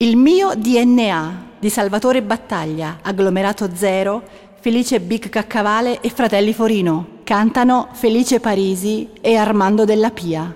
Il mio DNA di Salvatore Battaglia, Agglomerato Zero, Felice Big Caccavale e Fratelli Forino. Cantano Felice Parisi e Armando Della Pia.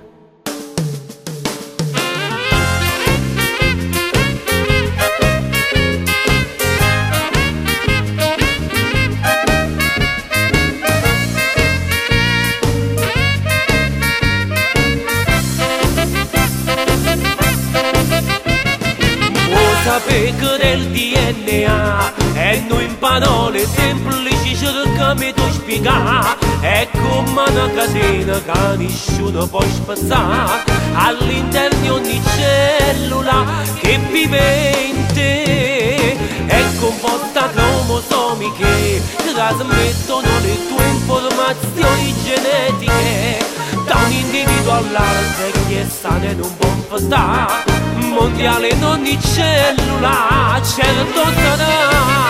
Sapere che del DNA e noi in parole semplici cerchiamo di spiegare. È come una catena che nessuno può spezzare all'interno di ogni cellula che vive in te. È composta cromosomi che trasmettono le tue informazioni genetiche da un individuo all'altro, e chi è sano e non può stare mondiale in ogni cellula, certo sarà.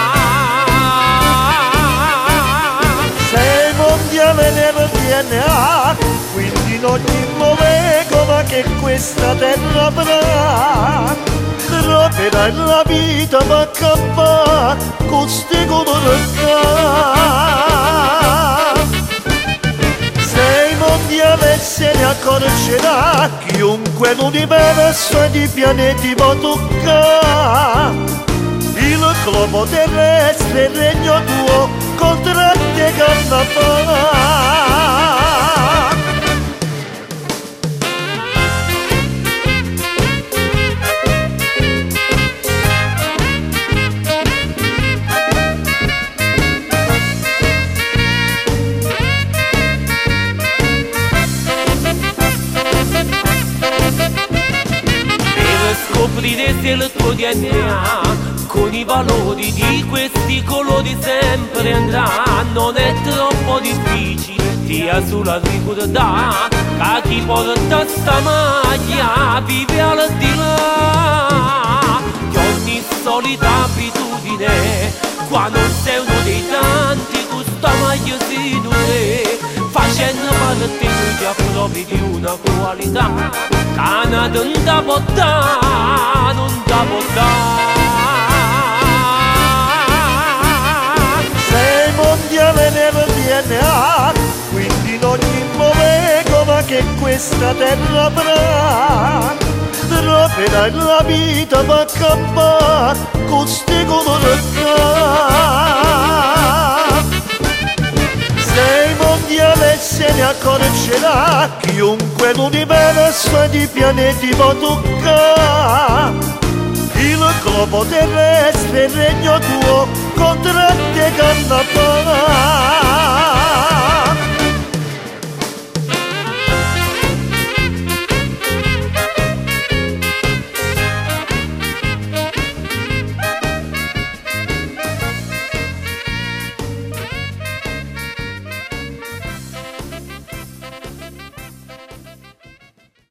Sei mondiale nel DNA, quindi in ogni molecola che questa terra avrà troverai la vita per accampare con sti colori qua. Sei mondiale, se ne accorgerà chiunque l'universo e i pianeti può toccare. Il globo terrestre, il regno tuo, contratti e carnavale. Scoprire se il tuo DNA con i valori di questi colori sempre andrà. Non è troppo difficile, tia sulla ricordare che chi porta sta maglia vive al di là di ogni solita abitudine. Qua non sei uno dei tanti, questa maglia si nutre, facendo parte già proprio di una qualità che non da portare, non da portare. Sei mondiale nel DNA, quindi in ogni molecola che questa terra avrà troverai la vita per accampare con sti colori qua. Sei mondiale, se ne accorgerà chiunque l'universo e i pianeti può toccare. Il globo terrestre, il regno tuo, contratti e carnavale.